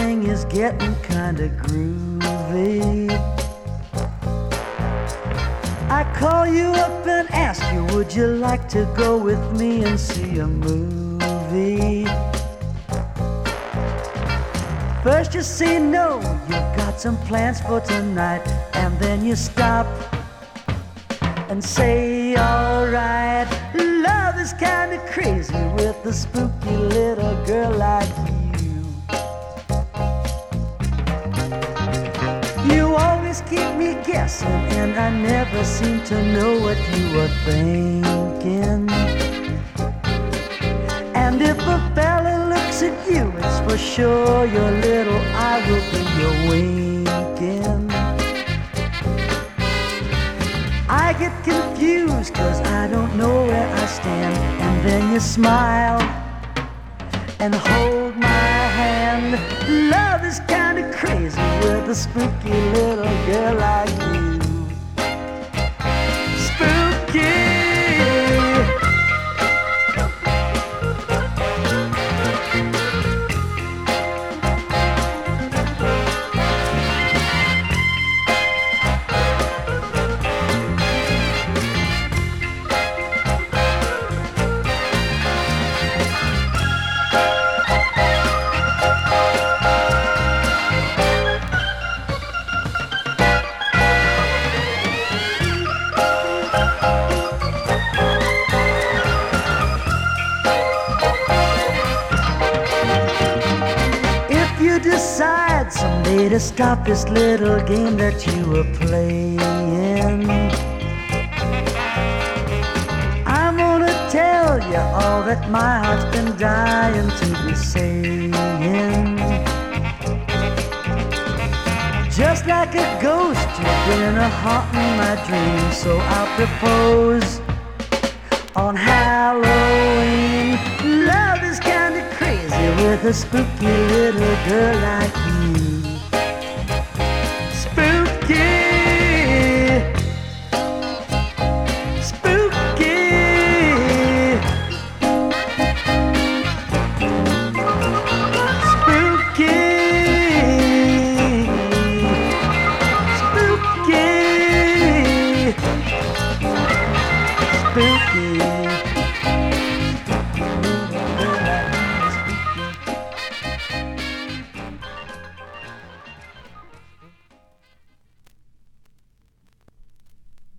thing is getting kinda groovy. I call you up and ask you, would you like to go with me and see a movie? First you say no, you've got some plans for tonight, and then you stop and say, alright. Love is kinda crazy with a spooky little girl like you. You always keep me guessing, and I never seem to know what you were thinking. And if a fella looks at you, it's for sure your little eye will be your winking. I get confused 'cause I don't know where I stand. And then you smile and hold my hand. Love is kinda crazy with a spooky little girl like you. Spooky. Decide someday to stop this little game that you were playing. I'm gonna tell you all that my heart's been dying to be saying. Just like a ghost, you've been a haunting my dreams, so I'll propose on Halloween. Love is kinda crazy with a spooky little girl like you.